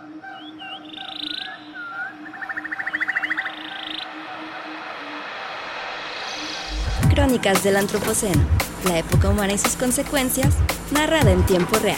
Crónicas del Antropoceno, la época humana y sus consecuencias, narrada en tiempo real.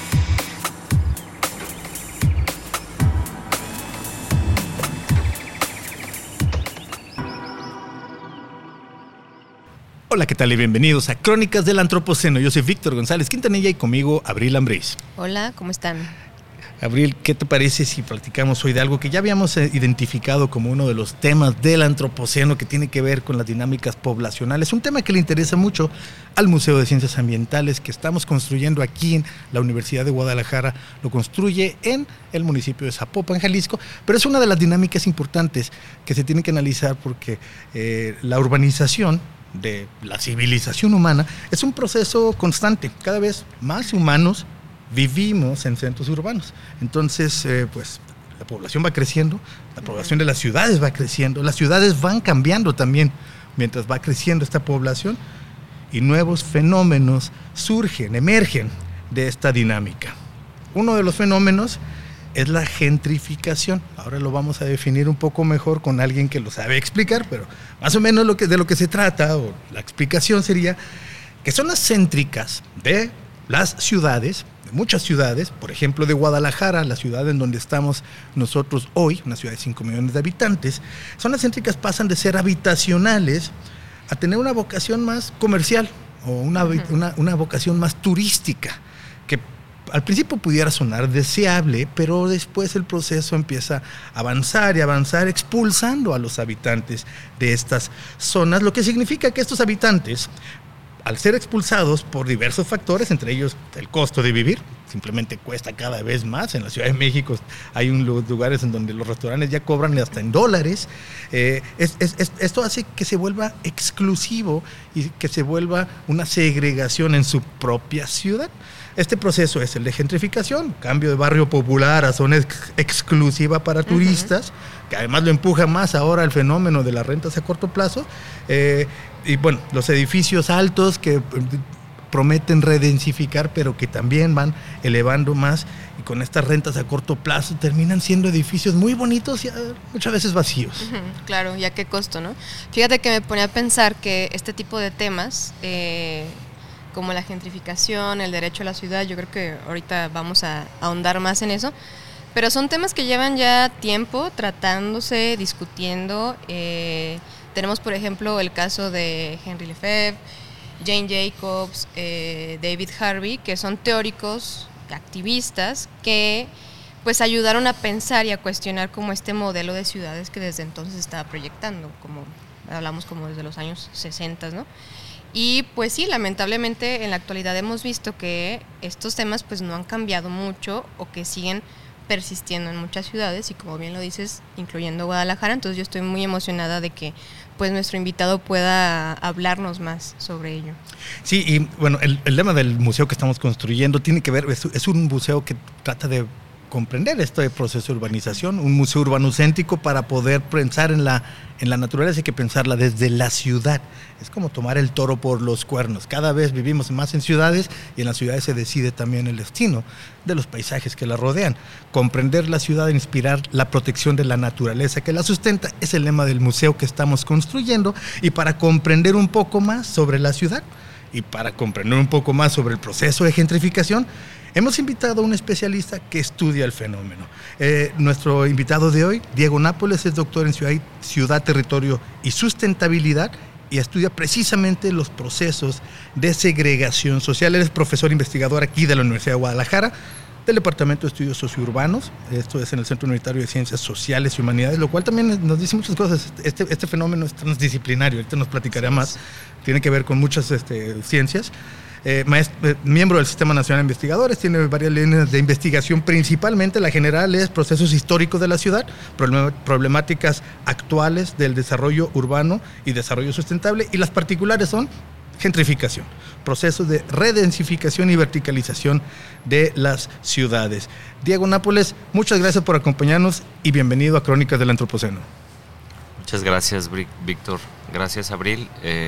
Hola, ¿qué tal? Y bienvenidos a Crónicas del Antropoceno. Yo soy Víctor González Quintanilla y conmigo Abril Ambriz. Hola, ¿cómo están? Abril, ¿qué te parece si platicamos hoy de algo que ya habíamos identificado como uno de los temas del Antropoceno que tiene que ver con las dinámicas poblacionales? Un tema que le interesa mucho al Museo de Ciencias Ambientales que estamos construyendo aquí en la Universidad de Guadalajara. Lo construye en el municipio de Zapopan, Jalisco, pero es una de las dinámicas importantes que se tienen que analizar porque la urbanización de la civilización humana es un proceso constante. Cada vez más humanos vivimos en centros urbanos. Entonces, pues la población va creciendo, la población de las ciudades va creciendo, las ciudades van cambiando también mientras va creciendo esta población y nuevos fenómenos surgen, emergen de esta dinámica. Uno de los fenómenos es la gentrificación. Ahora lo vamos a definir un poco mejor con alguien que lo sabe explicar, pero más o menos de lo que se trata, o la explicación sería que son las céntricas de las ciudades, de muchas ciudades, por ejemplo de Guadalajara, la ciudad en donde estamos nosotros hoy, una ciudad de 5 millones de habitantes. Son las céntricas, pasan de ser habitacionales a tener una vocación más comercial o una vocación más turística, que al principio pudiera sonar deseable, pero después el proceso empieza a avanzar y avanzar, expulsando a los habitantes de estas zonas, lo que significa que estos habitantes, al ser expulsados por diversos factores, entre ellos el costo de vivir, simplemente cuesta cada vez más. En la Ciudad de México hay lugares en donde los restaurantes ya cobran hasta en dólares. Esto hace que se vuelva exclusivo y que se vuelva una segregación en su propia ciudad. Este proceso es el de gentrificación, cambio de barrio popular a zona exclusiva para turistas, que además lo empuja más ahora el fenómeno de las rentas a corto plazo. Y bueno, los edificios altos que prometen redensificar, pero que también van elevando más, y con estas rentas a corto plazo terminan siendo edificios muy bonitos y muchas veces vacíos. Claro, ¿y a qué costo, no? Fíjate que me ponía a pensar que este tipo de temas, como la gentrificación, el derecho a la ciudad, yo creo que ahorita vamos a ahondar más en eso, pero son temas que llevan ya tiempo tratándose, discutiendo. Tenemos, por ejemplo, el caso de Henri Lefebvre, Jane Jacobs, David Harvey, que son teóricos, activistas, que pues ayudaron a pensar y a cuestionar como este modelo de ciudades que desde entonces estaba proyectando, como hablamos como desde los años 60, ¿no? Y pues sí, lamentablemente en la actualidad hemos visto que estos temas pues no han cambiado mucho o que siguen persistiendo en muchas ciudades y, como bien lo dices, incluyendo Guadalajara. Entonces yo estoy muy emocionada de que pues nuestro invitado pueda hablarnos más sobre ello. Sí, y bueno, el tema del museo que estamos construyendo tiene que ver, es un museo que trata de comprender este proceso de urbanización, un museo urbanocéntrico. Para poder pensar en la naturaleza hay que pensarla desde la ciudad. Es como tomar el toro por los cuernos. Cada vez vivimos más en ciudades y en las ciudades se decide también el destino de los paisajes que la rodean. Comprender la ciudad e inspirar la protección de la naturaleza que la sustenta es el lema del museo que estamos construyendo. Y para comprender un poco más sobre la ciudad y para comprender un poco más sobre el proceso de gentrificación, hemos invitado a un especialista que estudia el fenómeno. Nuestro invitado de hoy, Diego Nápoles, es doctor en Ciudad, Territorio y Sustentabilidad y estudia precisamente los procesos de segregación social. Él es profesor investigador aquí de la Universidad de Guadalajara, del Departamento de Estudios Sociourbanos. Esto es en el Centro Universitario de Ciencias Sociales y Humanidades, lo cual también nos dice muchas cosas. Este fenómeno es transdisciplinario, ahorita nos platicará más. Tiene que ver con muchas ciencias. Miembro del Sistema Nacional de Investigadores, tiene varias líneas de investigación, principalmente la general es procesos históricos de la ciudad, problemáticas actuales del desarrollo urbano y desarrollo sustentable, y las particulares son gentrificación, procesos de redensificación y verticalización de las ciudades. Diego Nápoles, muchas gracias por acompañarnos y bienvenido a Crónicas del Antropoceno. Muchas gracias, Víctor. Gracias, Abril.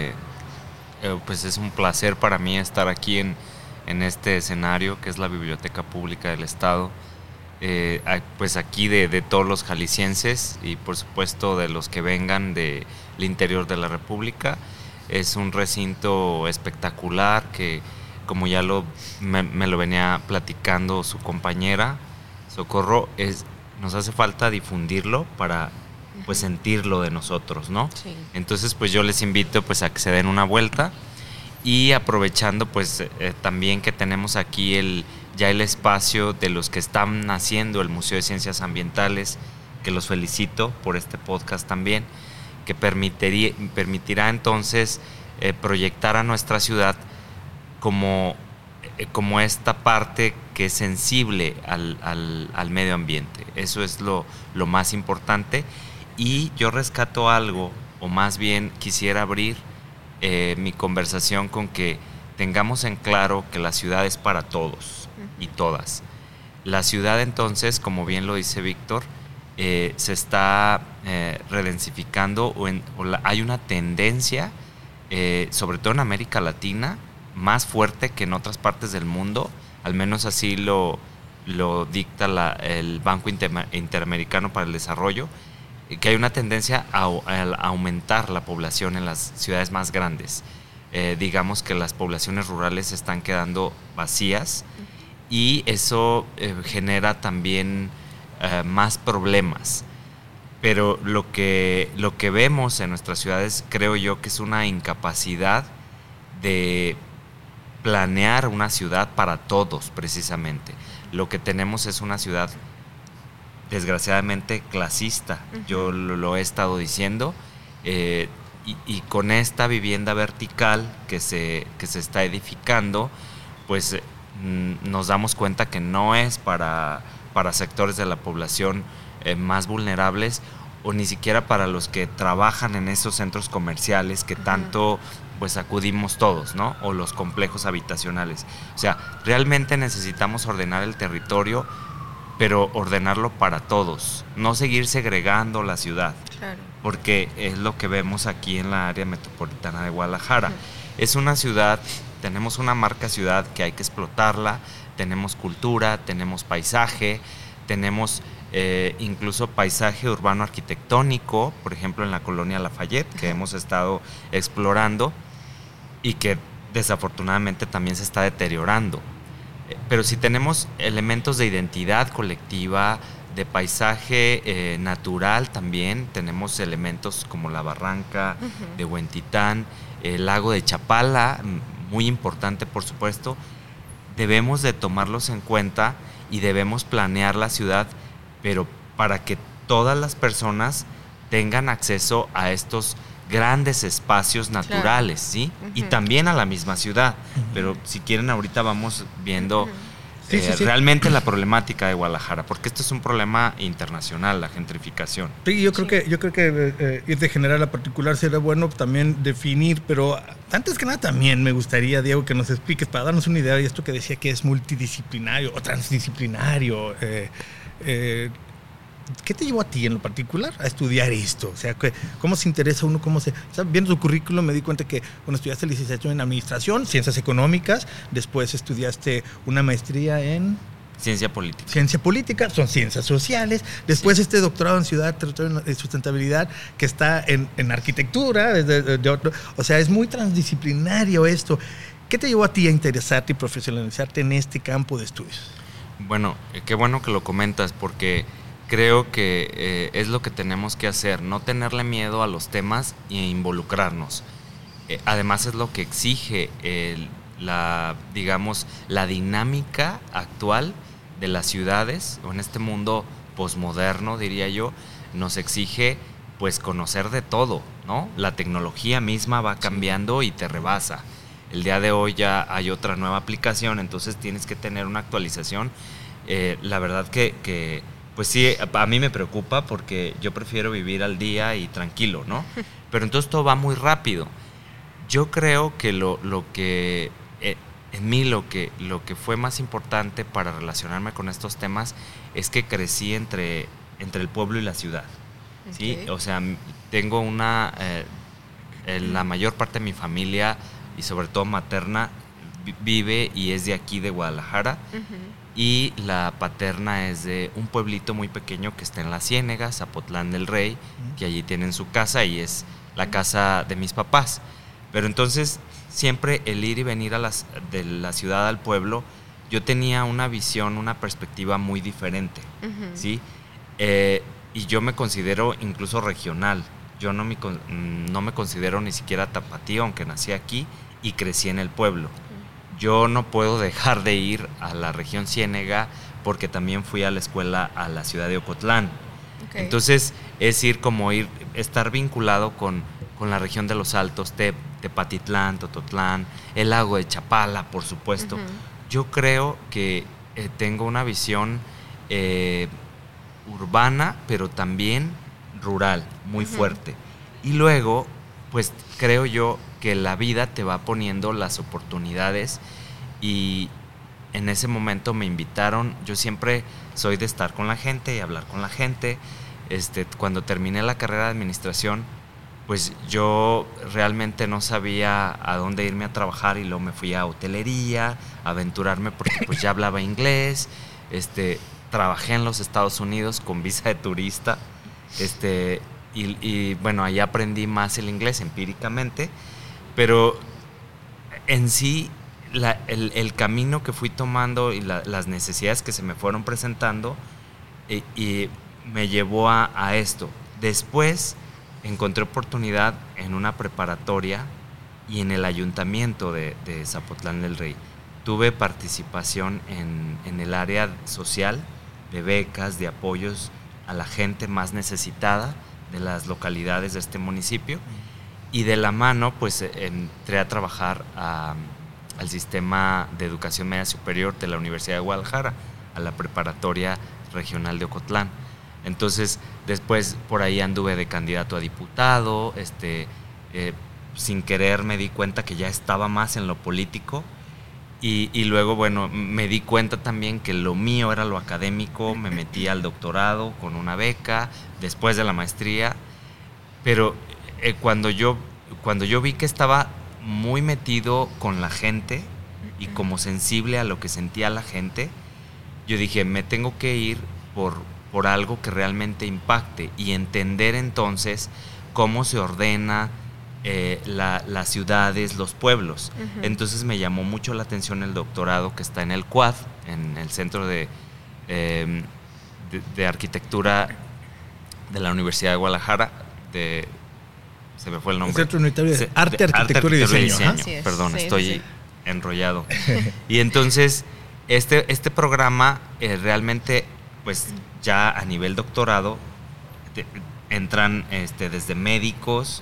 Pues es un placer para mí estar aquí en este escenario que es la Biblioteca Pública del Estado, pues aquí de todos los jaliscienses y por supuesto de los que vengan del interior de la República. Es un recinto espectacular que, como ya me lo venía platicando su compañera Socorro, nos hace falta difundirlo para pues sentirlo de nosotros, ¿no? Sí. Entonces pues yo les invito pues a que se den una vuelta y aprovechando pues también que tenemos aquí ya el espacio de los que están haciendo el Museo de Ciencias Ambientales, que los felicito por este podcast también, que permitirá entonces proyectar a nuestra ciudad como esta parte que es sensible al medio ambiente. Eso es lo más importante. Y yo rescato algo, o más bien quisiera abrir mi conversación con que tengamos en claro que la ciudad es para todos y todas. La ciudad entonces, como bien lo dice Víctor, se está redensificando hay una tendencia, sobre todo en América Latina, más fuerte que en otras partes del mundo, al menos así lo dicta el Banco Interamericano para el Desarrollo, que hay una tendencia a aumentar la población en las ciudades más grandes. Digamos que las poblaciones rurales se están quedando vacías y eso genera también más problemas. Pero lo que vemos en nuestras ciudades, creo yo que es una incapacidad de planear una ciudad para todos, precisamente. Lo que tenemos es una ciudad desgraciadamente clasista. Yo lo he estado diciendo, y con esta vivienda vertical que se está edificando, pues nos damos cuenta que no es para sectores de la población más vulnerables, o ni siquiera para los que trabajan en esos centros comerciales que tanto pues acudimos todos, ¿no? O los complejos habitacionales. O sea, realmente necesitamos ordenar el territorio, pero ordenarlo para todos, no seguir segregando la ciudad. Claro. Porque es lo que vemos aquí en la área metropolitana de Guadalajara. Es una ciudad, tenemos una marca ciudad que hay que explotarla, tenemos cultura, tenemos paisaje, tenemos incluso paisaje urbano arquitectónico, por ejemplo en la colonia Lafayette, que hemos estado explorando y que desafortunadamente también se está deteriorando. Pero si tenemos elementos de identidad colectiva, de paisaje natural también, tenemos elementos como la barranca de Huentitán, el lago de Chapala, muy importante por supuesto. Debemos de tomarlos en cuenta y debemos planear la ciudad, pero para que todas las personas tengan acceso a estos grandes espacios naturales, claro. ¿Sí? Y también a la misma ciudad. Pero si quieren ahorita vamos viendo sí. Realmente la problemática de Guadalajara, porque esto es un problema internacional, la gentrificación. Sí, yo creo que ir de general a particular sería bueno también definir, pero antes que nada también me gustaría, Diego, que nos expliques para darnos una idea de esto que decía que es multidisciplinario o transdisciplinario. ¿Qué te llevó a ti en lo particular a estudiar esto? O sea, ¿cómo se interesa uno? Viendo tu currículum me di cuenta que estudiaste licenciatura en Administración, Ciencias Económicas, después estudiaste una maestría en... Ciencia política. Ciencia política, son ciencias sociales. Después sí. Doctorado en Ciudad, Territorio y Sustentabilidad, que está en arquitectura, de otro. O sea, es muy transdisciplinario esto. ¿Qué te llevó a ti a interesarte y profesionalizarte en este campo de estudios? Bueno, qué bueno que lo comentas, porque creo que es lo que tenemos que hacer, no tenerle miedo a los temas e involucrarnos. Además es lo que exige la dinámica actual de las ciudades, o en este mundo posmoderno, diría yo, nos exige pues conocer de todo, ¿no? La tecnología misma va cambiando y te rebasa. El día de hoy ya hay otra nueva aplicación, entonces tienes que tener una actualización. La verdad que pues sí, a mí me preocupa porque yo prefiero vivir al día y tranquilo, ¿no? Pero entonces todo va muy rápido. Yo creo que en mí lo que fue más importante para relacionarme con estos temas es que crecí entre el pueblo y la ciudad. Okay. ¿Sí? O sea, tengo la mayor parte de mi familia y sobre todo materna vive y es de aquí de Guadalajara. y la paterna es de un pueblito muy pequeño que está en la Ciénega, Zapotlán del Rey, que allí tienen su casa y es la casa de mis papás. Pero entonces siempre el ir y venir de la ciudad al pueblo, yo tenía una visión, una perspectiva muy diferente, ¿sí? Y yo me considero incluso regional. Yo no me considero ni siquiera tapatío, aunque nací aquí y crecí en el pueblo. Yo no puedo dejar de ir a la región Ciénega porque también fui a la escuela a la ciudad de Ocotlán. Okay. Entonces es estar vinculado con la región de los Altos, Tepatitlán, Tototlán, el lago de Chapala, por supuesto. Yo creo que tengo una visión urbana, pero también rural, muy fuerte. Y luego, pues creo yo que la vida te va poniendo las oportunidades y en ese momento me invitaron. Yo siempre soy de estar con la gente y hablar con la gente. Cuando terminé la carrera de administración, pues yo realmente no sabía a dónde irme a trabajar y luego me fui a hotelería, a aventurarme porque pues ya hablaba inglés. Trabajé en los Estados Unidos con visa de turista. Y bueno, ahí aprendí más el inglés empíricamente, pero en sí el camino que fui tomando y las necesidades que se me fueron presentando y me llevó a esto. Después encontré oportunidad en una preparatoria y en el ayuntamiento de Zapotlán del Rey. Tuve participación en el área social, de becas, de apoyos a la gente más necesitada de las localidades de este municipio, y de la mano pues entré a trabajar al sistema de educación media superior de la Universidad de Guadalajara, a la preparatoria regional de Ocotlán. Entonces después por ahí anduve de candidato a diputado, sin querer me di cuenta que ya estaba más en lo político. Y luego, bueno, me di cuenta también que lo mío era lo académico, me metí al doctorado con una beca, después de la maestría, pero cuando yo vi que estaba muy metido con la gente y como sensible a lo que sentía la gente, yo dije, me tengo que ir por algo que realmente impacte y entender entonces cómo se ordena las ciudades, los pueblos. Entonces me llamó mucho la atención el doctorado que está en el CUAD, en el Centro de Arquitectura de la Universidad de Guadalajara, se me fue el nombre. El Centro Unitario de Arte, Arquitectura y Diseño. Perdón, sí, estoy enrollado. Y entonces este programa realmente, pues ya a nivel doctorado, entran desde médicos,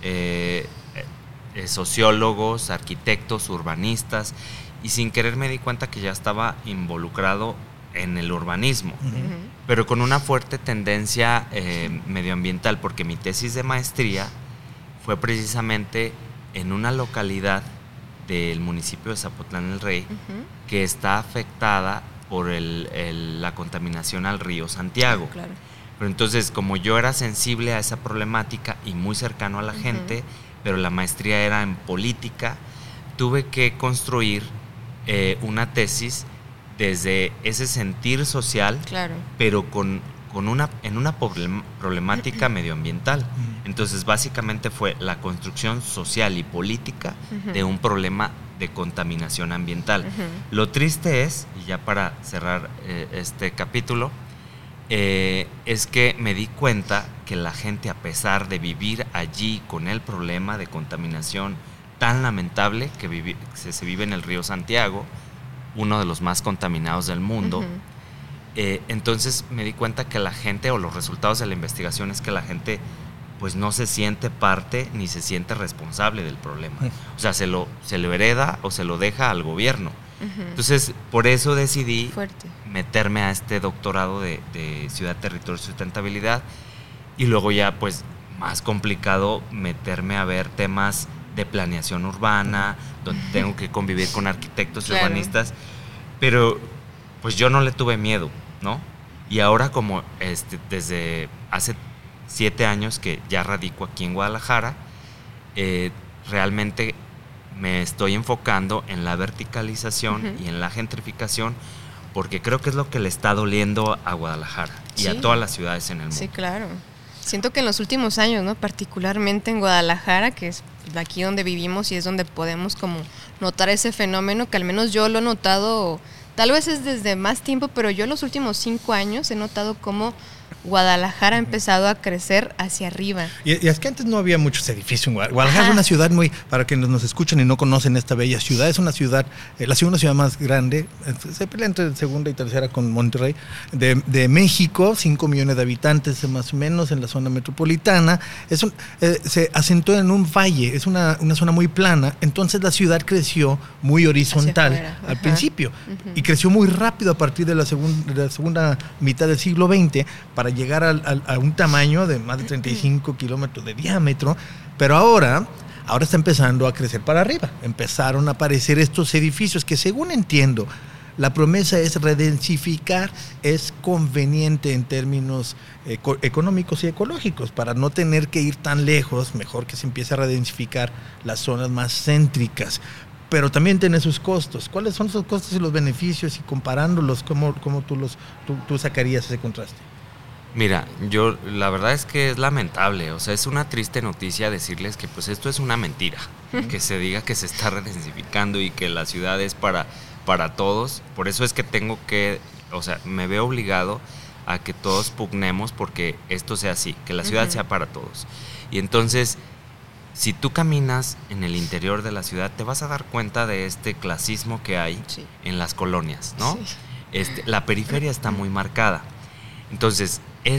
sociólogos, arquitectos, urbanistas, y sin querer me di cuenta que ya estaba involucrado en el urbanismo, pero con una fuerte tendencia medioambiental, porque mi tesis de maestría fue precisamente en una localidad del municipio de Zapotlán del Rey que está afectada por la contaminación al río Santiago. Claro. Pero entonces, como yo era sensible a esa problemática y muy cercano a la gente, pero la maestría era en política, tuve que construir una tesis desde ese sentir social, claro, pero en una problemática medioambiental. Entonces, básicamente fue la construcción social y política de un problema de contaminación ambiental. Lo triste es, y ya para cerrar este capítulo, es que me di cuenta que la gente, a pesar de vivir allí con el problema de contaminación tan lamentable que se vive en el río Santiago, uno de los más contaminados del mundo, entonces me di cuenta que la gente, o los resultados de la investigación, es que la gente pues no se siente parte ni se siente responsable del problema. O sea, se lo hereda o se lo deja al gobierno. Entonces, por eso decidí meterme a este doctorado de Ciudad, Territorio y Sustentabilidad, y luego ya, pues, más complicado meterme a ver temas de planeación urbana, donde tengo que convivir con arquitectos y urbanistas, pero pues yo no le tuve miedo, ¿no? Y ahora, como desde hace 7 años que ya radico aquí en Guadalajara, realmente me estoy enfocando en la verticalización y en la gentrificación, porque creo que es lo que le está doliendo a Guadalajara y a todas las ciudades en el mundo. Sí, claro. Siento que en los últimos años, ¿no? Particularmente en Guadalajara, que es aquí donde vivimos y es donde podemos como notar ese fenómeno, que al menos yo lo he notado, tal vez es desde más tiempo, pero yo en los últimos 5 años he notado cómo Guadalajara ha empezado a crecer hacia arriba. Y es que antes no había muchos edificios en Guadalajara. Guadalajara es una ciudad muy, para quienes nos escuchan y no conocen esta bella ciudad, es una ciudad, la segunda ciudad más grande, se pelea entre segunda y tercera con Monterrey, de México, 5 millones de habitantes más o menos en la zona metropolitana. Se asentó en un valle, es una zona muy plana, entonces la ciudad creció muy horizontal al principio y creció muy rápido a partir de la segunda mitad del siglo XX para llegar a un tamaño de más de 35 kilómetros de diámetro, pero ahora está empezando a crecer para arriba. Empezaron a aparecer estos edificios que, según entiendo, la promesa es redensificar, es conveniente en términos económicos y ecológicos, para no tener que ir tan lejos, mejor que se empiece a redensificar las zonas más céntricas. Pero también tiene sus costos. ¿Cuáles son esos costos y los beneficios? Y comparándolos, ¿cómo tú sacarías ese contraste? Mira, la verdad es que es lamentable, o sea, es una triste noticia decirles que pues esto es una mentira, que se diga que se está redensificando y que la ciudad es para todos. Por eso es que me veo obligado a que todos pugnemos porque esto sea así, que la ciudad sea para todos. Y entonces, si tú caminas en el interior de la ciudad, te vas a dar cuenta de este clasismo que hay en las colonias, ¿no? Sí. La periferia está muy marcada. Entonces,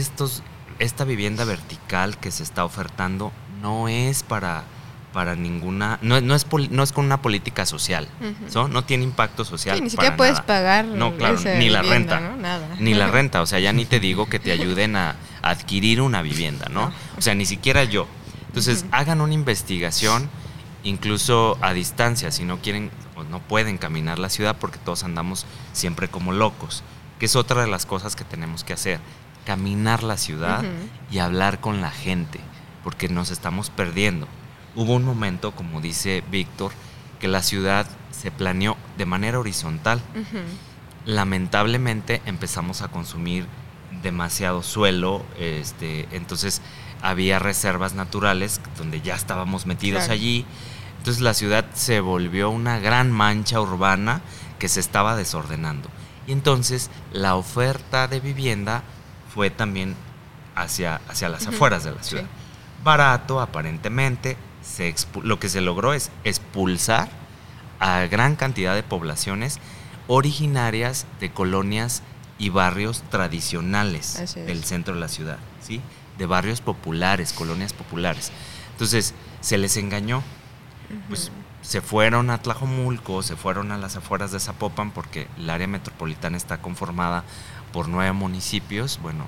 esta vivienda vertical que se está ofertando no es para ninguna, no es con una política social, ¿no? No tiene impacto social. Sí, ni siquiera puedes pagar. No, claro, ni la renta, ¿no? Nada. Ni la renta, o sea, ya ni te digo que te ayuden a adquirir una vivienda, ¿no? O sea, ni siquiera yo. Entonces, hagan una investigación, incluso a distancia, si no quieren o no pueden caminar la ciudad, porque todos andamos siempre como locos, que es otra de las cosas que tenemos que hacer. Caminar la ciudad y hablar con la gente, porque nos estamos perdiendo. Hubo un momento, como dice Víctor, que la ciudad se planeó de manera horizontal. Lamentablemente empezamos a consumir demasiado suelo, entonces había reservas naturales donde ya estábamos metidos allí. Entonces la ciudad se volvió una gran mancha urbana que se estaba desordenando. Y entonces la oferta de vivienda fue también hacia las afueras de la ciudad. Barato, aparentemente. Lo que se logró es expulsar a gran cantidad de poblaciones originarias de colonias y barrios tradicionales del centro de la ciudad, ¿sí? De barrios populares, colonias populares. Entonces, se les engañó. Pues se fueron a Tlajomulco, se fueron a las afueras de Zapopan, porque el área metropolitana está conformada por 9 municipios. Bueno,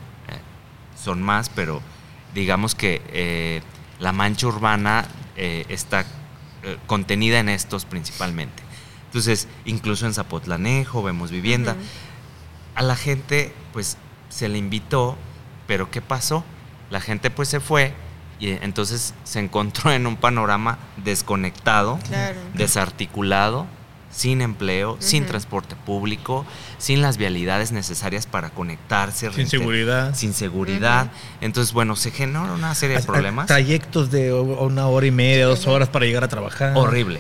son más, pero digamos que la mancha urbana está contenida en estos principalmente. Entonces, incluso en Zapotlanejo vemos vivienda. A la gente, pues, se le invitó, pero ¿qué pasó? La gente, pues, se fue y entonces se encontró en un panorama desconectado, desarticulado, sin empleo, sin transporte público, sin las vialidades necesarias para conectarse. Sin seguridad. Entonces, bueno, se generó una serie de problemas. Trayectos de 1 hora y media, 2 horas para llegar a trabajar. Horrible.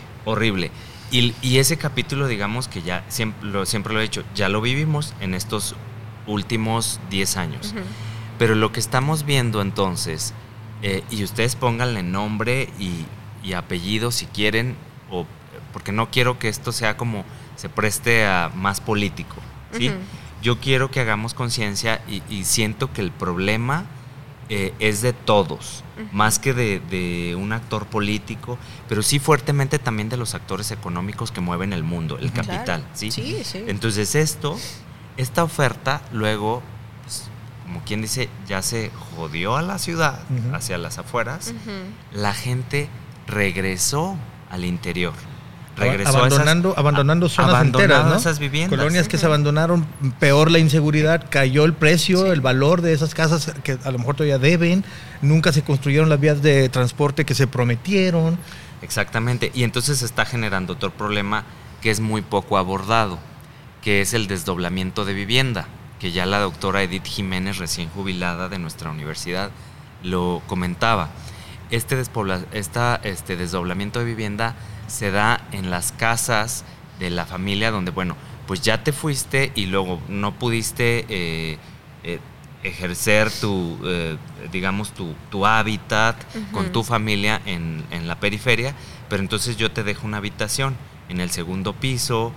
Y ese capítulo, digamos que ya siempre lo he dicho, ya lo vivimos en estos últimos 10 años. Pero lo que estamos viendo entonces, y ustedes pónganle nombre y apellido si quieren, porque no quiero que esto sea como se preste a más político, ¿sí? Yo quiero que hagamos conciencia y siento que el problema es de todos, más que de un actor político, pero sí fuertemente también de los actores económicos que mueven el mundo, el capital, ¿sí? Sí. Entonces esta oferta luego, pues, como quien dice, ya se jodió a la ciudad, hacia las afueras. La gente regresó al interior. Abandonando zonas enteras, ¿no? Esas viviendas. Colonias que se abandonaron, peor la inseguridad, cayó el precio, el valor de esas casas que a lo mejor todavía deben, nunca se construyeron las vías de transporte que se prometieron. Exactamente, y entonces se está generando otro problema que es muy poco abordado, que es el desdoblamiento de vivienda, que ya la doctora Edith Jiménez, recién jubilada de nuestra universidad, lo comentaba. Este desdoblamiento de vivienda se da en las casas de la familia donde, bueno, pues ya te fuiste y luego no pudiste ejercer tu hábitat con tu familia en la periferia, pero entonces yo te dejo una habitación en el segundo piso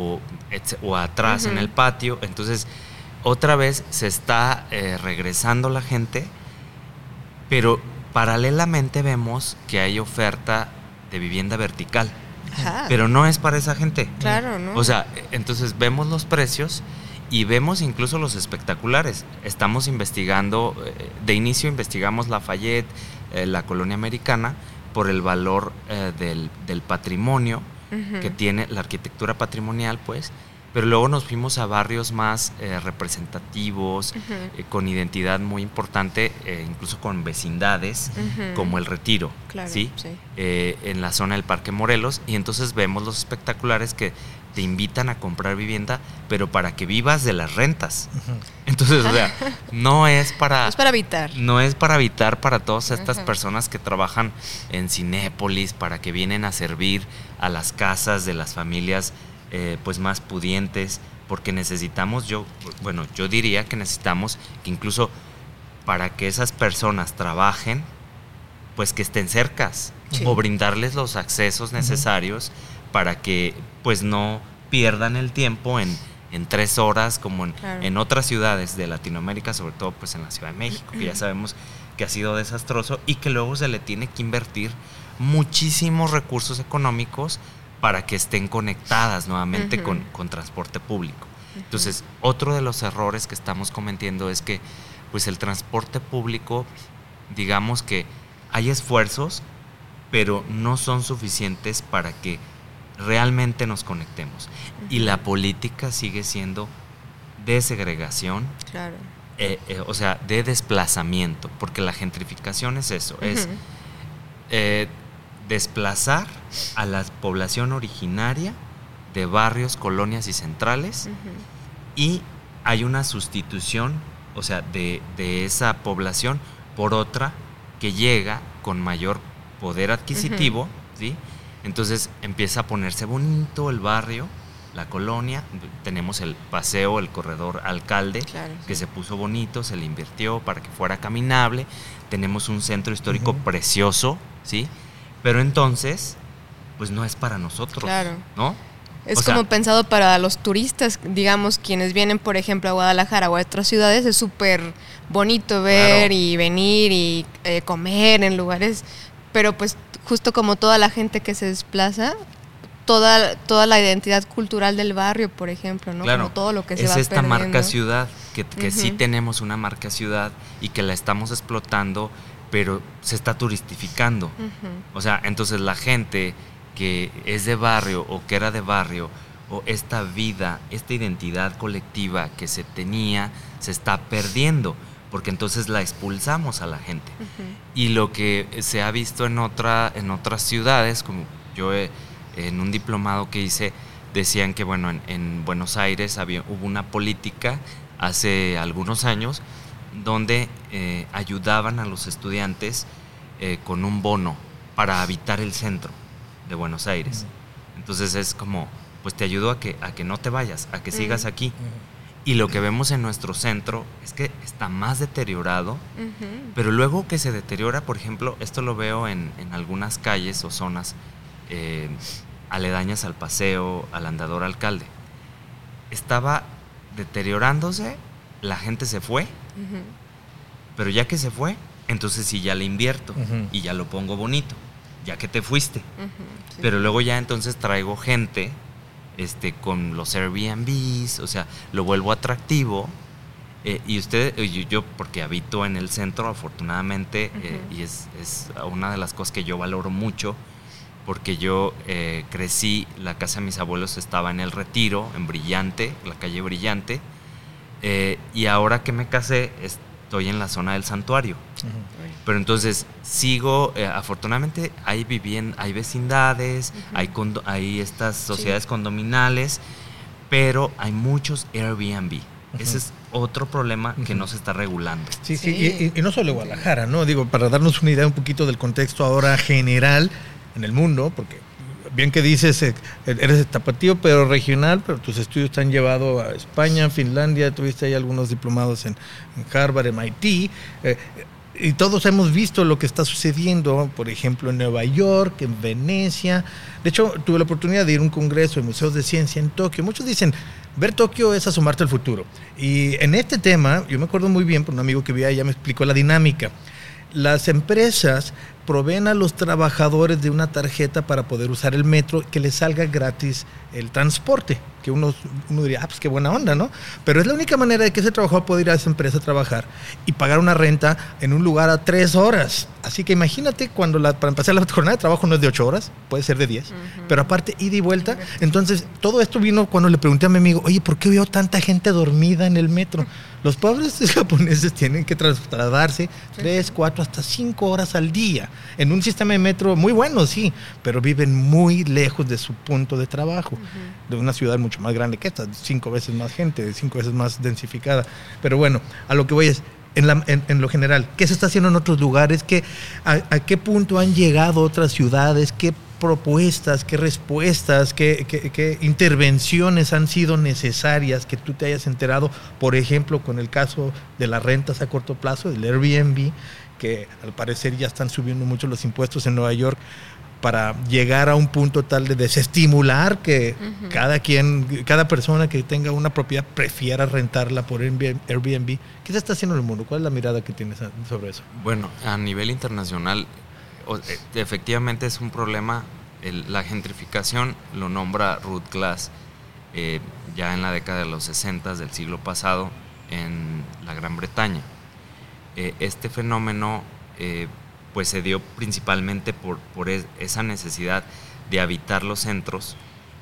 o atrás en el patio. Entonces otra vez se está regresando la gente, pero paralelamente vemos que hay oferta de vivienda vertical. Ajá. Pero no es para esa gente. Claro, ¿no? O sea, entonces vemos los precios y vemos incluso los espectaculares. Estamos investigando, de inicio investigamos Lafayette, la colonia americana, por el valor del patrimonio que tiene la arquitectura patrimonial, pues. Pero luego nos fuimos a barrios más representativos, con identidad muy importante, incluso con vecindades, como El Retiro, claro, ¿sí? Sí. En la zona del Parque Morelos, y entonces vemos los espectaculares que te invitan a comprar vivienda, pero para que vivas de las rentas. Entonces, o sea, no es para habitar. No es para habitar para todas estas personas que trabajan en Cinépolis, para que vienen a servir a las casas de las familias pues más pudientes, porque necesitamos, yo diría que necesitamos que incluso para que esas personas trabajen, pues que estén cercas, o brindarles los accesos necesarios para que pues no pierdan el tiempo en 3 horas como en otras ciudades de Latinoamérica, sobre todo pues en la Ciudad de México, que ya sabemos que ha sido desastroso y que luego se le tiene que invertir muchísimos recursos económicos para que estén conectadas nuevamente con transporte público. Entonces, otro de los errores que estamos cometiendo es que pues el transporte público, digamos que hay esfuerzos, pero no son suficientes para que realmente nos conectemos. Y la política sigue siendo de segregación, claro. O sea, de desplazamiento, porque la gentrificación es eso, es desplazar a la población originaria de barrios, colonias y centrales, y hay una sustitución, o sea, de esa población por otra que llega con mayor poder adquisitivo, ¿sí? Entonces empieza a ponerse bonito el barrio, la colonia, tenemos el paseo, el corredor Alcalde, claro, que se puso bonito, se le invirtió para que fuera caminable, tenemos un centro histórico precioso, ¿sí? Pero entonces, pues no es para nosotros, claro, ¿no? Es como pensado para los turistas, digamos, quienes vienen, por ejemplo, a Guadalajara o a otras ciudades, es súper bonito ver y venir y comer en lugares, pero pues justo como toda la gente que se desplaza, toda la identidad cultural del barrio, por ejemplo, ¿no? Claro, como todo lo que se es va esta perdiendo. marca ciudad, que sí tenemos una marca ciudad y que la estamos explotando, pero se está turistificando. O sea, entonces la gente que es de barrio o que era de barrio, o esta vida, esta identidad colectiva que se tenía, se está perdiendo, porque entonces la expulsamos a la gente. Y lo que se ha visto en otras ciudades, como yo en un diplomado que hice, decían que bueno, en Buenos Aires hubo una política hace algunos años donde ayudaban a los estudiantes con un bono para habitar el centro de Buenos Aires. Entonces es como, pues te ayudo a que no te vayas, a que sigas aquí. Y lo que vemos en nuestro centro es que está más deteriorado, pero luego que se deteriora, por ejemplo, esto lo veo en algunas calles o zonas aledañas al paseo, al andador Alcalde. Estaba deteriorándose, la gente se fue, pero ya que se fue, entonces sí ya le invierto y ya lo pongo bonito, ya que te fuiste. Sí. Pero luego ya entonces traigo gente con los Airbnbs, o sea, lo vuelvo atractivo. Yo porque habito en el centro, afortunadamente, y es una de las cosas que yo valoro mucho, porque yo crecí, la casa de mis abuelos estaba en El Retiro, en Brillante, la calle Brillante, y ahora que me casé estoy en la zona del Santuario. Pero entonces sigo, afortunadamente hay vecindades, hay estas sociedades condominales, pero hay muchos Airbnb. Ese es otro problema que no se está regulando. Sí. Y no solo Guadalajara, ¿no? Digo, para darnos una idea un poquito del contexto ahora general en el mundo, porque bien que dices, eres tapatío, pero regional, pero tus estudios te han llevado a España, Finlandia, tuviste ahí algunos diplomados en Harvard, MIT, y todos hemos visto lo que está sucediendo, por ejemplo, en Nueva York, en Venecia. De hecho, tuve la oportunidad de ir a un congreso de museos de ciencia en Tokio. Muchos dicen, ver Tokio es asomarte al futuro. Y en este tema, yo me acuerdo muy bien, por un amigo que vi allá me explicó la dinámica. Las empresas proveen a los trabajadores de una tarjeta para poder usar el metro, que les salga gratis el transporte, que uno diría, pues qué buena onda, ¿no? Pero es la única manera de que ese trabajador pueda ir a esa empresa a trabajar y pagar una renta en un lugar a 3 horas. Así que imagínate cuando para empezar la jornada de trabajo no es de 8 horas, puede ser de 10, pero aparte ida y vuelta. Entonces, todo esto vino cuando le pregunté a mi amigo, oye, ¿por qué veo tanta gente dormida en el metro? Los pobres japoneses tienen que trasladarse 3, 4, hasta 5 horas al día en un sistema de metro muy bueno, sí, pero viven muy lejos de su punto de trabajo, de una ciudad mucho más grande que esta, 5 veces más gente, 5 veces más densificada. Pero bueno, a lo que voy es, en lo general, ¿qué se está haciendo en otros lugares? ¿A qué punto han llegado otras ciudades? ¿Qué propuestas, qué respuestas, qué intervenciones han sido necesarias que tú te hayas enterado, por ejemplo, con el caso de las rentas a corto plazo, del Airbnb, que al parecer ya están subiendo mucho los impuestos en Nueva York para llegar a un punto tal de desestimular que cada persona que tenga una propiedad prefiera rentarla por Airbnb? ¿Qué se está haciendo en el mundo? ¿Cuál es la mirada que tienes sobre eso? Bueno, a nivel internacional, efectivamente es un problema. La gentrificación lo nombra Ruth Glass ya en la década de los 60 del siglo pasado en la Gran Bretaña. Este fenómeno pues se dio principalmente por esa necesidad de habitar los centros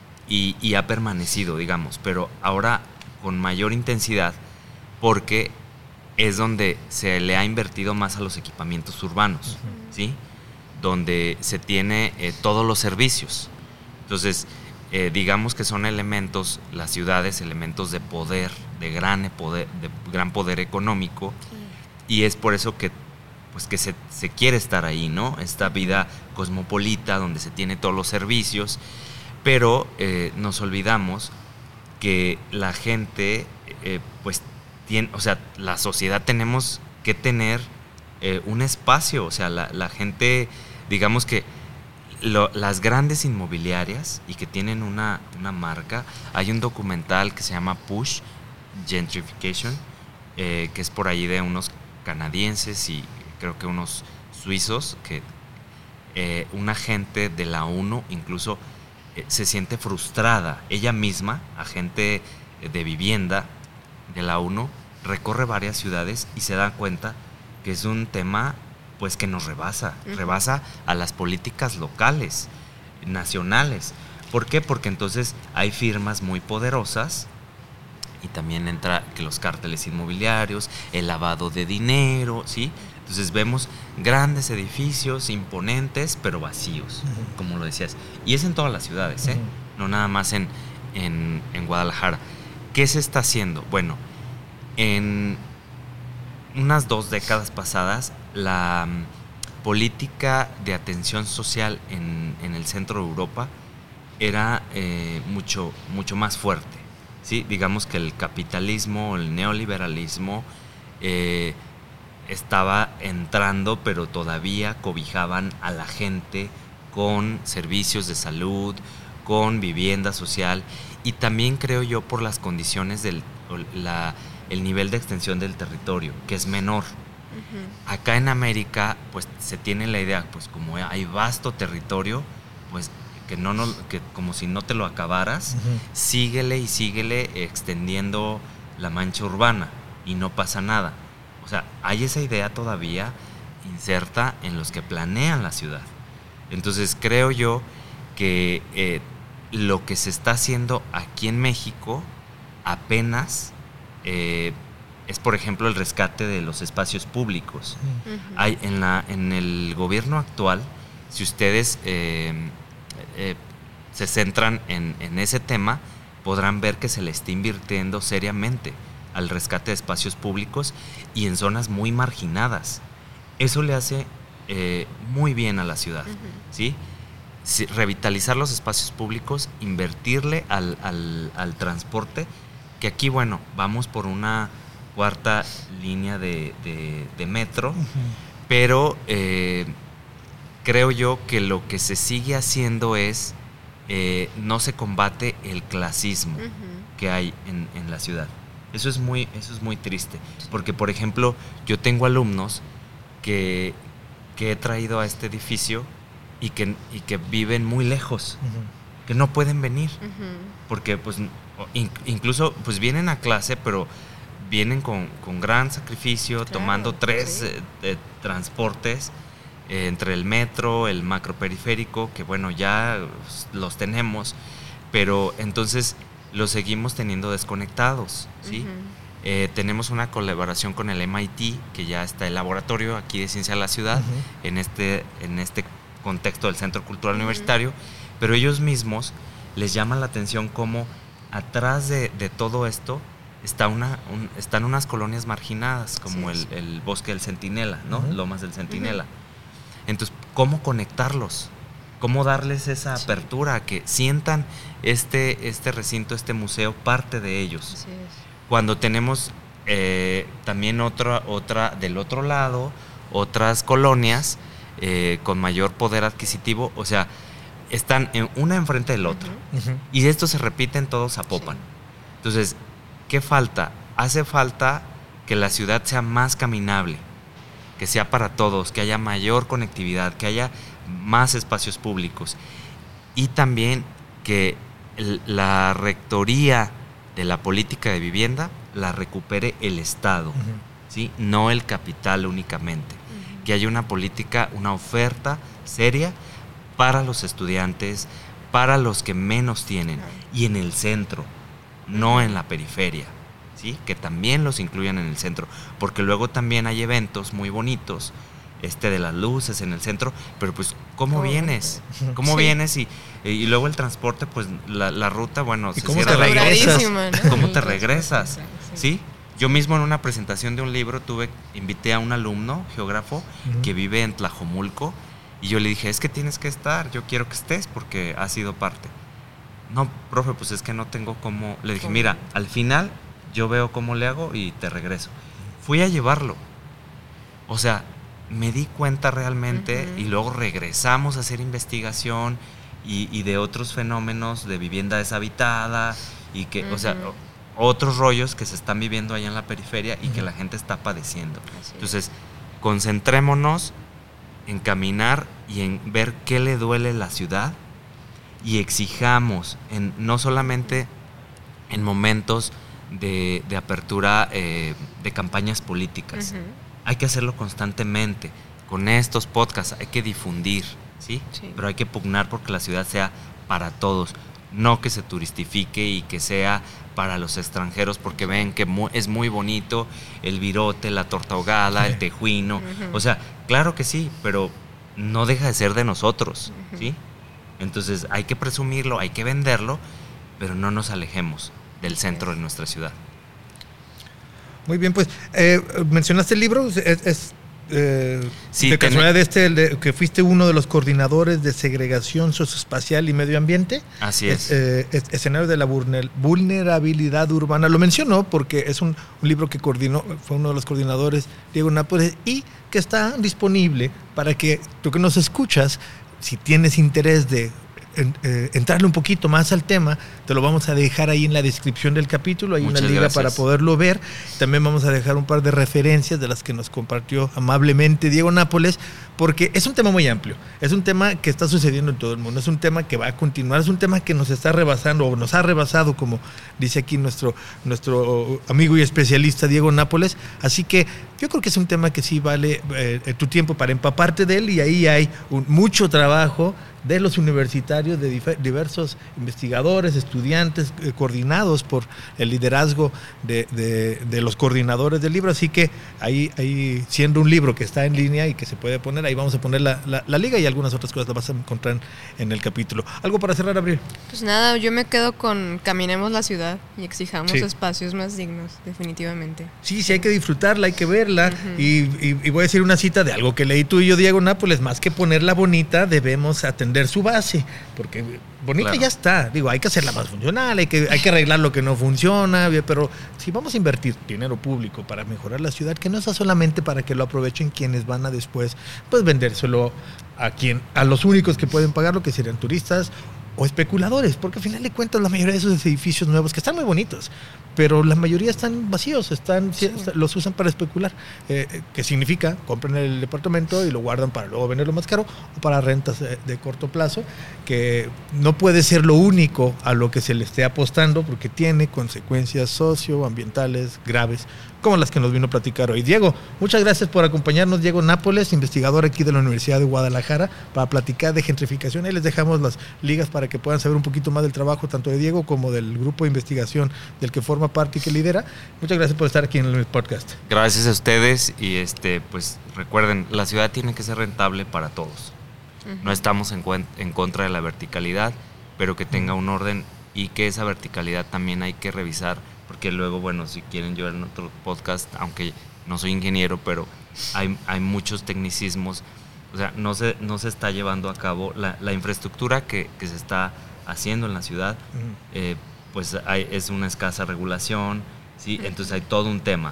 y ha permanecido, digamos, pero ahora con mayor intensidad porque es donde se le ha invertido más a los equipamientos urbanos, ¿sí? Donde se tiene todos los servicios. Entonces, digamos que son elementos, las ciudades, elementos de poder, de gran poder económico, y es por eso que se quiere estar ahí, ¿no? Esta vida cosmopolita donde se tiene todos los servicios, pero nos olvidamos que la gente, pues tiene, o sea, la sociedad tenemos que tener un espacio, o sea, la gente, digamos que las grandes inmobiliarias y que tienen una marca, hay un documental que se llama Push, Gentrification, que es por ahí de unos canadienses y creo que unos suizos, que una agente de la ONU incluso se siente frustrada, ella misma, agente de vivienda de la ONU, recorre varias ciudades y se da cuenta que es un tema pues que nos rebasa a las políticas locales, nacionales. ¿Por qué? Porque entonces hay firmas muy poderosas y también entra que los cárteles inmobiliarios, el lavado de dinero, ¿sí? Entonces vemos grandes edificios imponentes pero vacíos, como lo decías. Y es en todas las ciudades, no nada más en Guadalajara. ¿Qué se está haciendo? Bueno, en unas 2 décadas pasadas, la política de atención social en el centro de Europa era mucho más fuerte, ¿sí? Digamos que el capitalismo, el neoliberalismo estaba entrando, pero todavía cobijaban a la gente con servicios de salud, con vivienda social, y también creo yo por las condiciones el nivel de extensión del territorio, que es menor. Acá en América, pues se tiene la idea, pues como hay vasto territorio, pues que como si no te lo acabaras, síguele extendiendo la mancha urbana y no pasa nada. O sea, hay esa idea todavía inserta en los que planean la ciudad. Entonces creo yo que lo que se está haciendo aquí en México apenas es, por ejemplo, el rescate de los espacios públicos. Hay en el gobierno actual, si ustedes se centran en ese tema, podrán ver que se le está invirtiendo seriamente al rescate de espacios públicos y en zonas muy marginadas. Eso le hace muy bien a la ciudad, ¿sí? Revitalizar los espacios públicos, invertirle al transporte, que aquí, bueno, vamos por una 4ª línea de metro, pero creo yo que lo que se sigue haciendo es, no se combate el clasismo que hay en la ciudad. Eso es muy triste, porque, por ejemplo, yo tengo alumnos que he traído a este edificio y que viven muy lejos, que no pueden venir, porque pues incluso pues vienen a clase, pero vienen con gran sacrificio, claro, tomando 3 transportes, entre el metro, el macroperiférico, que bueno, ya los tenemos, pero entonces los seguimos teniendo desconectados, ¿sí? Tenemos una colaboración con el MIT, que ya está el laboratorio aquí de Ciencia de la Ciudad, en este contexto del Centro Cultural Universitario, pero ellos mismos les llama la atención cómo atrás de todo esto están unas colonias marginadas, como el Bosque del Centinela, ¿no? Lomas del Centinela. Entonces, ¿cómo conectarlos? ¿Cómo darles esa apertura a que sientan este recinto, este museo, parte de ellos? Así es. Cuando tenemos también otra del otro lado, otras colonias con mayor poder adquisitivo, o sea, están una enfrente del otro. Y esto se repite en todo Zapopan. Entonces, ¿qué falta? Hace falta que la ciudad sea más caminable, que sea para todos, que haya mayor conectividad, que haya más espacios públicos, y también que la rectoría de la política de vivienda la recupere el Estado, ¿sí? No el capital únicamente. Que haya una política, una oferta seria para los estudiantes, para los que menos tienen, y en el centro, no en la periferia, ¿sí? Que también los incluyan en el centro, porque luego también hay eventos muy bonitos, de las luces en el centro, pero pues ¿cómo vienes? ¿Cómo vienes? Y luego el transporte, pues la ruta, bueno, se cierra. ¿Cómo te regresas? ¿No? ¿Cómo te regresas? ¿Sí? Yo mismo en una presentación de un libro invité a un alumno, geógrafo, que vive en Tlajomulco, y yo le dije, es que tienes que estar, yo quiero que estés porque has sido parte. No, profe, pues es que no tengo cómo. Le dije, mira, al final yo veo cómo le hago y te regreso. Fui a llevarlo. O sea, me di cuenta realmente, y luego regresamos a hacer investigación y de otros fenómenos de vivienda deshabitada y que, o sea, otros rollos que se están viviendo allá en la periferia y que la gente está padeciendo. Entonces, concentrémonos en caminar y en ver qué le duele a la ciudad, y exijamos, no solamente en momentos de apertura de campañas políticas. Hay que hacerlo constantemente. Con estos podcasts hay que difundir, ¿sí? Pero hay que pugnar porque la ciudad sea para todos, no que se turistifique y que sea para los extranjeros porque ven que es muy bonito el virote, la torta ahogada, el tejuino. O sea, claro que sí, pero no deja de ser de nosotros, ¿sí? Entonces hay que presumirlo, hay que venderlo, pero no nos alejemos del centro de nuestra ciudad. Muy bien, pues mencionaste el libro, sí, de casualidad que fuiste uno de los coordinadores de segregación socioespacial y medio ambiente. Así es. Escenarios de la vulnerabilidad urbana. Lo mencionó porque es un libro que coordinó, fue uno de los coordinadores, Diego Nápoles, y que está disponible para que tú que nos escuchas, si tienes interés de entrarle un poquito más al tema, te lo vamos a dejar ahí en la descripción del capítulo, hay una liga para poderlo ver. También vamos a dejar un par de referencias de las que nos compartió amablemente Diego Nápoles, porque es un tema muy amplio, es un tema que está sucediendo en todo el mundo, es un tema que va a continuar, es un tema que nos está rebasando o nos ha rebasado, como dice aquí nuestro amigo y especialista Diego Nápoles. Así que yo creo que es un tema que sí vale tu tiempo para empaparte de él, y ahí hay mucho trabajo de los universitarios, de diversos investigadores, estudiantes, coordinados por el liderazgo de los coordinadores del libro. Así que ahí siendo un libro que está en línea y que se puede poner, ahí vamos a poner la liga, y algunas otras cosas las vas a encontrar en el capítulo. ¿Algo para cerrar, Abril? Pues nada, yo me quedo con caminemos la ciudad y exijamos Sí. espacios más dignos, definitivamente. Sí, hay que disfrutarla, hay que verla. Y voy a decir una cita de algo que leí tú y yo, Diego Nápoles: más que ponerla bonita, debemos atender su base, porque bonita Claro. ya está. Digo, hay que hacerla más funcional, hay que arreglar lo que no funciona, pero si vamos a invertir dinero público para mejorar la ciudad, que no sea solamente para que lo aprovechen quienes van a después pues vendérselo a los únicos que pueden pagarlo, que serían turistas o especuladores, porque al final de cuentas la mayoría de esos edificios nuevos, que están muy bonitos, pero la mayoría están vacíos, los usan para especular. ¿Qué significa? Compran el departamento y lo guardan para luego venderlo más caro, o para rentas de corto plazo, que no puede ser lo único a lo que se le esté apostando, porque tiene consecuencias socioambientales graves, como las que nos vino a platicar hoy Diego. Muchas gracias por acompañarnos, Diego Nápoles, investigador aquí de la Universidad de Guadalajara, para platicar de gentrificación. Ahí les dejamos las ligas para que puedan saber un poquito más del trabajo tanto de Diego como del grupo de investigación del que forma parte y que lidera. Muchas gracias por estar aquí en el podcast. Gracias a ustedes, y pues recuerden, la ciudad tiene que ser rentable para todos. No estamos en contra de la verticalidad, pero que tenga un orden, y que esa verticalidad también hay que revisar, porque luego, bueno, si quieren yo en otro podcast, aunque no soy ingeniero, pero hay muchos tecnicismos. O sea, no se está llevando a cabo la infraestructura que se está haciendo en la ciudad. Pues es una escasa regulación, ¿sí? Entonces hay todo un tema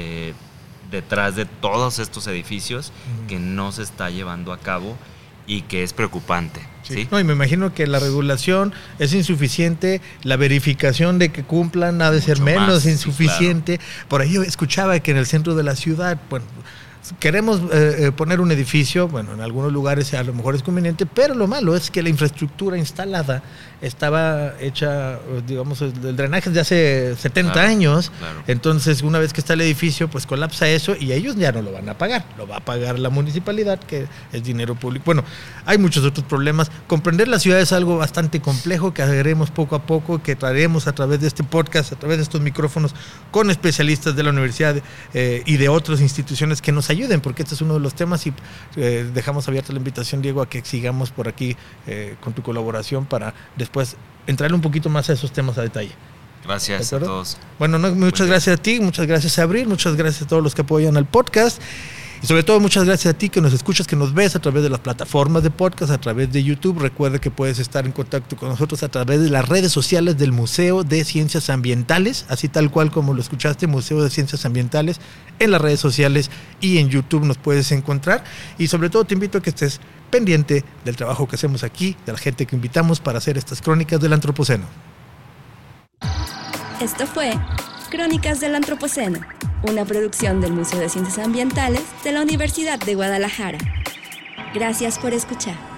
detrás de todos estos edificios que no se está llevando a cabo y que es preocupante. ¿Sí? No, y me imagino que la regulación es insuficiente, la verificación de que cumplan ha de ser menos más, insuficiente. Sí, claro. Por ahí yo escuchaba que en el centro de la ciudad, bueno, queremos poner un edificio, bueno, en algunos lugares a lo mejor es conveniente, pero lo malo es que la infraestructura instalada estaba hecha, digamos, el drenaje de hace 70 años. Claro. Entonces, una vez que está el edificio, pues colapsa eso, y ellos ya no lo van a pagar, lo va a pagar la municipalidad, que es dinero público. Bueno, hay muchos otros problemas. Comprender la ciudad es algo bastante complejo, que haremos poco a poco, que traeremos a través de este podcast, a través de estos micrófonos, con especialistas de la universidad y de otras instituciones que nos ayuden, porque este es uno de los temas, y dejamos abierta la invitación, Diego, a que sigamos por aquí con tu colaboración para después entrarle un poquito más a esos temas a detalle. Gracias a todos. Bueno, muchas gracias a ti, muchas gracias a Abril, muchas gracias a todos los que apoyan al podcast, y sobre todo muchas gracias a ti que nos escuchas, que nos ves a través de las plataformas de podcast, a través de YouTube. Recuerda que puedes estar en contacto con nosotros a través de las redes sociales del Museo de Ciencias Ambientales, así tal cual como lo escuchaste, Museo de Ciencias Ambientales. En las redes sociales y en YouTube nos puedes encontrar, y sobre todo te invito a que estés pendiente del trabajo que hacemos aquí, de la gente que invitamos para hacer estas crónicas del Antropoceno. Esto fue Crónicas del Antropoceno, una producción del Museo de Ciencias Ambientales de la Universidad de Guadalajara. Gracias por escuchar.